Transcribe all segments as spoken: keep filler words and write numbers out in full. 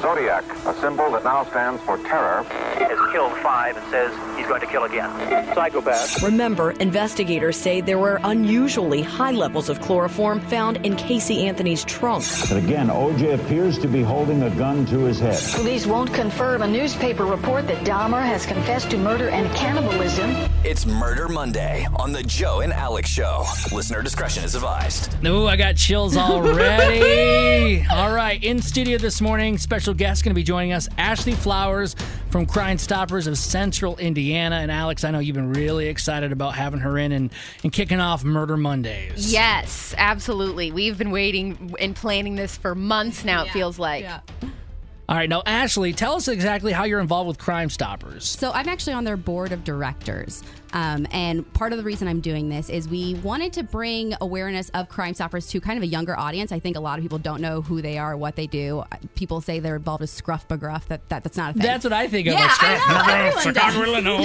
Zodiac, a symbol that now stands for terror, has killed five and says he's going to kill again. Psychopath. Remember, investigators say there were unusually high levels of chloroform found in Casey Anthony's trunk. But again, O J appears to be holding a gun to his head. Police won't confirm a newspaper report that Dahmer has confessed to murder and cannibalism. It's Murder Monday on the Joe and Alex Show. Listener discretion is advised. Ooh, I got chills already. All right, in studio this morning, special guest going to be joining us, Ashley Flowers from Crime Stoppers of Central Indiana. And Alex, I know you've been really excited about having her in and, and kicking off Murder Mondays. Yes, absolutely. We've been waiting and planning this for months now, yeah, it feels like. Yeah. All right, now, Ashley, tell us exactly how you're involved with Crime Stoppers. So I'm actually on their board of directors. Um, and part of the reason I'm doing this is we wanted to bring awareness of Crime Stoppers to kind of a younger audience. I think a lot of people don't know who they are, what they do. People say they're involved with Scruff McGruff. That, that That's not a thing. That's what I think of. Yeah, like Scruff I know.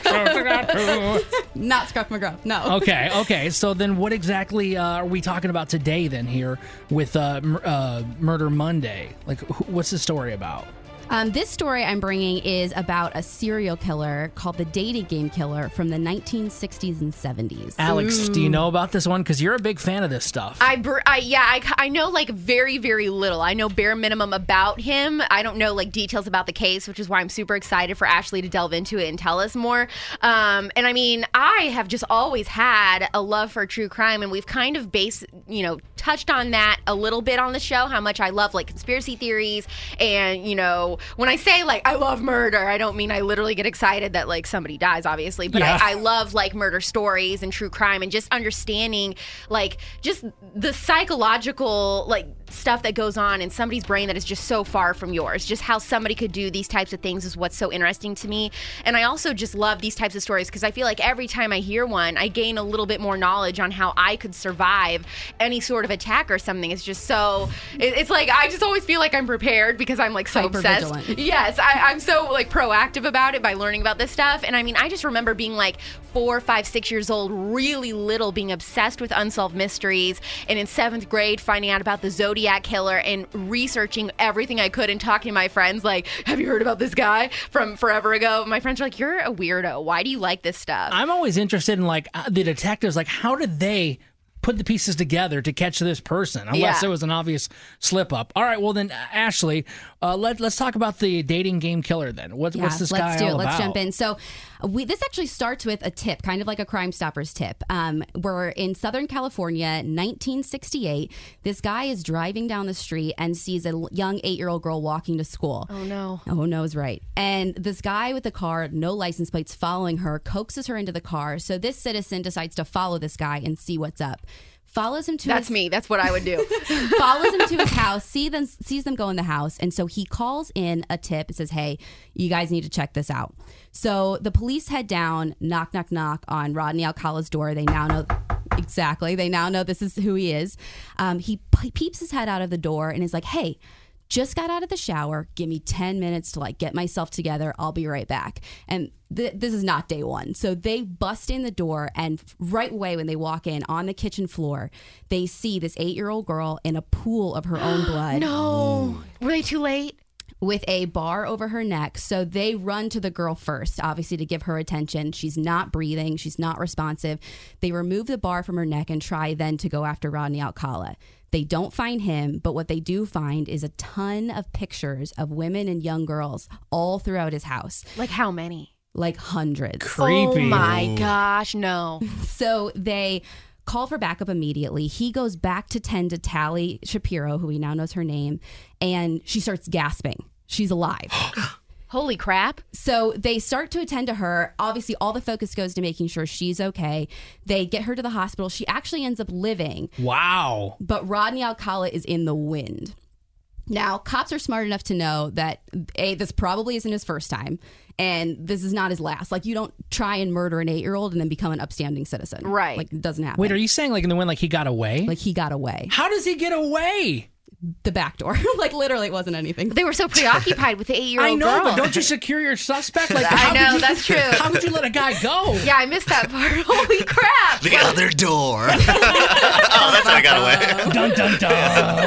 McGruff. Not Scruff McGruff, no. Okay, okay. So then what exactly uh, are we talking about today then here with uh, m- uh, Murder Monday? Like, wh- what's the story about? Um, this story I'm bringing is about a serial killer called the Dating Game Killer from the nineteen sixties and seventies. Alex, Ooh. do you know about this one? Because you're a big fan of this stuff. I, br- I yeah, I, I know like very, very little. I know bare minimum about him. I don't know like details about the case, which is why I'm super excited for Ashley to delve into it and tell us more. Um, and I mean, I have just always had a love for true crime, and we've kind of based, you know, touched on that a little bit on the show, how much I love like conspiracy theories. And, you know, when I say like I love murder, I don't mean I literally get excited that like somebody dies, obviously, but yeah. I, I love like murder stories and true crime and just understanding like just the psychological like stuff that goes on in somebody's brain that is just so far from yours. Just how somebody could do these types of things is what's so interesting to me. And I also just love these types of stories because I feel like every time I hear one, I gain a little bit more knowledge on how I could survive any sort of attack or something. It's just so, it, it's like, I just always feel like I'm prepared because I'm like so Hyper obsessed. vigilant. Yes, I, I'm so like proactive about it by learning about this stuff. And I mean, I just remember being like four, five, six years old, really little, being obsessed with unsolved mysteries. And in seventh grade, finding out about the Zodiac Killer and researching everything I could and talking to my friends like, have you heard about this guy from forever ago? My friends are like, you're a weirdo. Why do you like this stuff? I'm always interested in like the detectives, like how did they put the pieces together to catch this person, unless Yeah. it was an obvious slip up. All right, well then, Ashley, uh, let, let's talk about the Dating Game Killer then. What, Yeah, what's this let's guy do all it. about? Let's jump in. So we, this actually starts with a tip, kind of like a Crime Stoppers tip. Um, we're in Southern California, nineteen sixty-eight. This guy is driving down the street and sees a young eight-year-old girl walking to school. Oh, no. Oh, no is right. And this guy with the car, no license plates, following her, coaxes her into the car. So this citizen decides to follow this guy and see what's up. Follows him to That's his, me. That's what I would do. follows him to his house, see them, sees them go in the house. And so he calls in a tip and says, hey, you guys need to check this out. So the police head down, knock, knock, knock on Rodney Alcala's door. They now know exactly. They now know this is who he is. Um, he p- peeps his head out of the door and is like, hey, just got out of the shower. Give me ten minutes to like get myself together. I'll be right back. And th- this is not day one. So they bust in the door, and right away when they walk in on the kitchen floor, they see this eight-year-old girl in a pool of her own blood. No. Were they too late? With a bar over her neck. So they run to the girl first, obviously to give her attention. She's not breathing. She's not responsive. They remove the bar from her neck and try then to go after Rodney Alcala. They don't find him, but what they do find is a ton of pictures of women and young girls all throughout his house. Like how many? Like hundreds. Creepy. Oh my gosh, no. So they call for backup immediately. He goes back to tend to Tally Shapiro, who he now knows her name, and she starts gasping. She's alive. Holy crap. So they start to attend to her. Obviously, all the focus goes to making sure she's okay. They get her to the hospital. She actually ends up living. Wow. But Rodney Alcala is in the wind. Now, cops are smart enough to know that, A, this probably isn't his first time, and this is not his last. Like, you don't try and murder an eight-year-old and then become an upstanding citizen. Right. Like, it doesn't happen. Wait, are you saying like in the wind, like he got away? Like, he got away. How does he get away? The back door. Like, literally, it wasn't anything. They were so preoccupied with the eight-year-old I know, girl. but don't you secure your suspect? Like, I how know, could you, that's true. How could you let a guy go? Yeah, I missed that part. Holy crap. The other door. Oh, that's how I got away. Dun, dun, dun.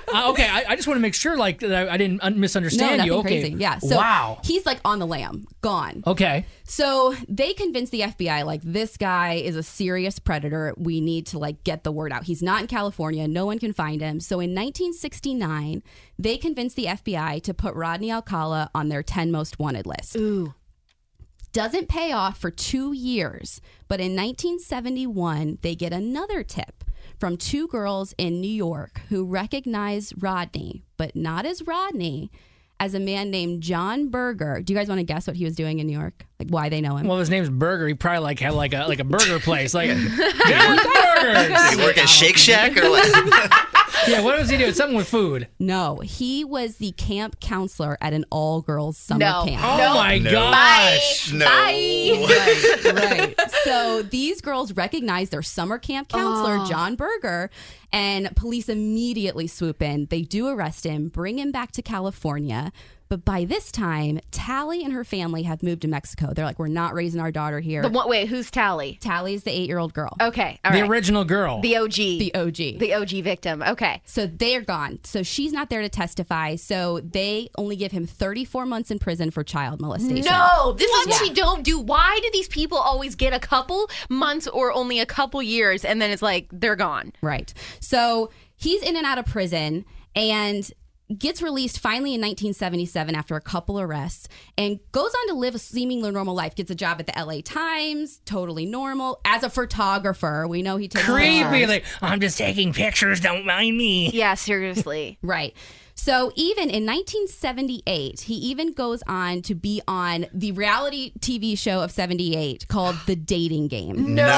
Uh, okay, I, I just want to make sure, like, that I, I didn't un- misunderstand no, you. nothing Okay, crazy. Yeah. So wow. he's like on the lam, gone. Okay. So they convinced the F B I, like, this guy is a serious predator. We need to, like, get the word out. He's not in California. No one can find him. So in nineteen sixty-nine, they convinced the F B I to put Rodney Alcala on their ten most wanted list. Ooh. Doesn't pay off for two years. But in nineteen seventy-one, they get another tip from two girls in New York who recognize Rodney, but not as Rodney, as a man named John Berger. Do you guys want to guess what he was doing in New York? Like, why they know him? Well, his name's Burger. He probably like had like a like a burger place, like John's Burgers. Did he work at Shake Shack or what? Yeah, what was he doing? Something with food. No, he was the camp counselor at an all-girls summer No. camp. Oh No. my No. gosh. No. Right, right. So these girls recognize their summer camp counselor, Oh. John Berger, and police immediately swoop in. They do arrest him, bring him back to California. But by this time, Tally and her family have moved to Mexico. They're like, we're not raising our daughter here. The one, wait, who's Tally? Tally's the eight-year-old girl. Okay, all The right. original girl. The O G. The O G. The O G victim. Okay. So they're gone. So she's not there to testify. So they only give him thirty-four months in prison for child molestation. No, this is what Yeah. we don't do. Why do these people always get a couple months or only a couple years and then it's like they're gone? Right. So he's in and out of prison and gets released finally in nineteen seventy-seven after a couple arrests and goes on to live a seemingly normal life. Gets a job at the L A Times, totally normal. As a photographer, we know he takes Creepy. pictures. Like, I'm just taking pictures. Don't mind me. Yeah, seriously. Right. So even in nineteen seventy-eight, he even goes on to be on the reality T V show of seventy-eight called The Dating Game. No.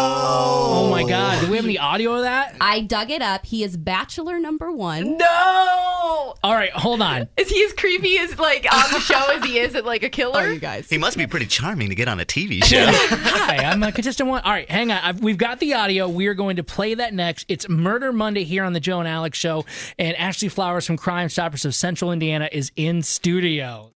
Oh my God. Do we have any audio of that? I dug it up. He is bachelor number one. No. All right, hold on. Is he as creepy as like on the show as he is at like a killer? You guys. He must be pretty charming to get on a T V show. Hi, I'm a contestant one. All right, hang on. I've, we've got the audio. We are going to play that next. It's Murder Monday here on the Joe and Alex Show, and Ashley Flowers from Crime Stoppers of Central Indiana is in studio.